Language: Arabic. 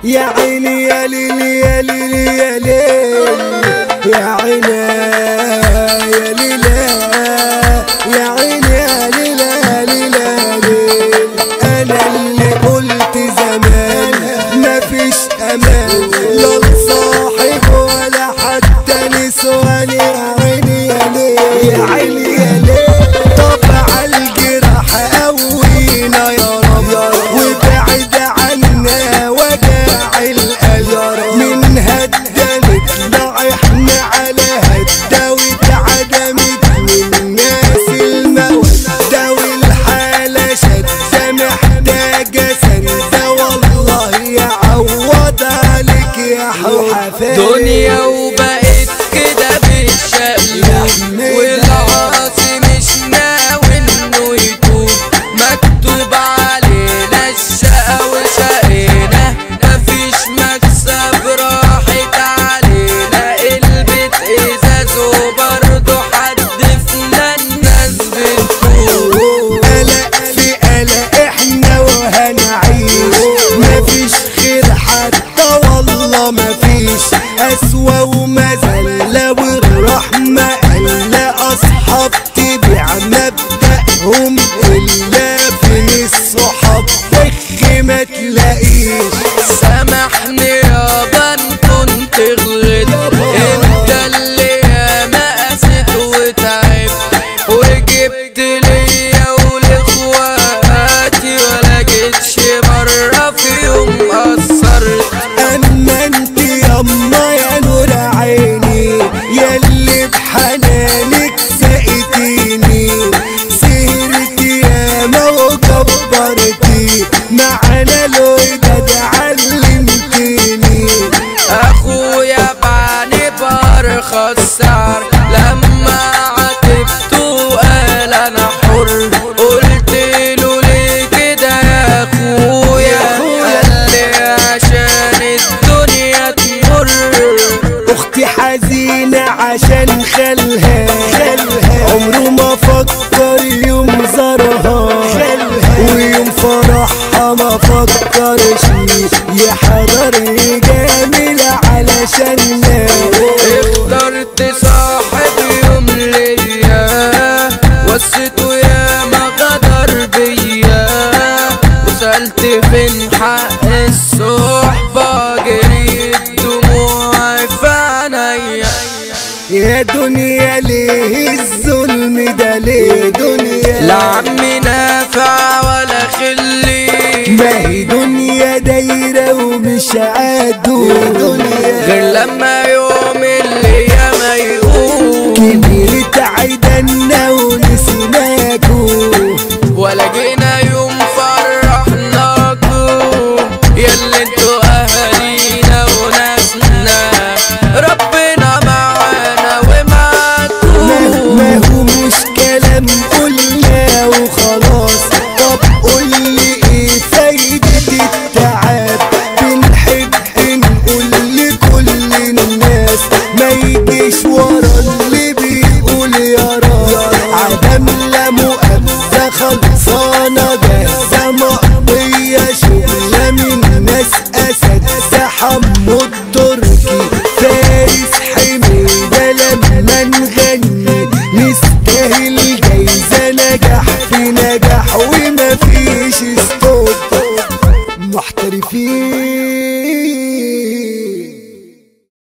يا عيني يا ليلي يا ليلي يا ليل يا عيني يا ليلى يا عيني يا ليلى يا ليلى انا اللي قلت زمان مفيش امان لا لصاحب ولا حتى نسوان يا عيني يا ليل يا عيني يا ليل طبع الجراح قوينا يا رب وبعد عنا وجع القلب من هدى نطلع احنا على هدى واتعدمت من الناس المودة والحالة شدة محتاجة سندة والله يعوض عليك يا حفاظ دنيا وبقت كده بالشقلب والعاصي مش ناوي انه يتوب مكتوب علينا الشقا وشقينا مفيش مكسب راحت علينا البيت ازاز وبرضه حدفنا الناس بتفوق قلق في قلق احنا وهنعيش مفيش خير حتى والله مفيش أسوأ ومذلة والرحمة إلا أصحاب تبيع مبدأهم إلا في الصحاب فخ ما تلاقيش سامحني يابا ان كنت غلطت انت اللي ياما قست وتعبت وجبت ليا ولاخواتي ولا جيتش مرة في يوم قصرت أما انت ياما يا نور عيني ياللي بحنانك سقيتيني سهرتي ياما وكبرتي معانا الوداد علمتيني اخويا بعاني بارخص سعر لما عاتبته قال انا حر قلت له ليه كده يا اخويا قال لي عشان الدنيا تمر اختي حزينة عشان خالها عمره ما فكر يوم زارها ويوم فرحها ما فكرش يحضر جميل علشاننا اخترت صاحب يوم ليا وسته يا ما غدر بيا وسألت فين حق الصحبة جريت دموعي في عينيا يا دنيا ليه الظلم ده ليه دنيا لا عمي نافع ولا خلي ما هي دنيا دايرة ومش عادو غير لما يوم اللي ياما يقوم كبرت عيدنا ونسيناكو ولا جينا يوم فرحناكو ياللي انتوا اهالينا وناسنا ربنا معانا ومعاكو ما هو مش كلام قلنا وخلاص طب قولي ايه فايدة التعب بنحب نقول لكل الناس ما يجيش ورا اللي بيقول يا راس عدم لا مؤاخذة خلصانة جاهزة مقضية شغلة من ناس أسد حمو التركي فارس حميدة لما نغني نستاهل جايزة نجاح في نجاح ومفيش ستوب محترفين.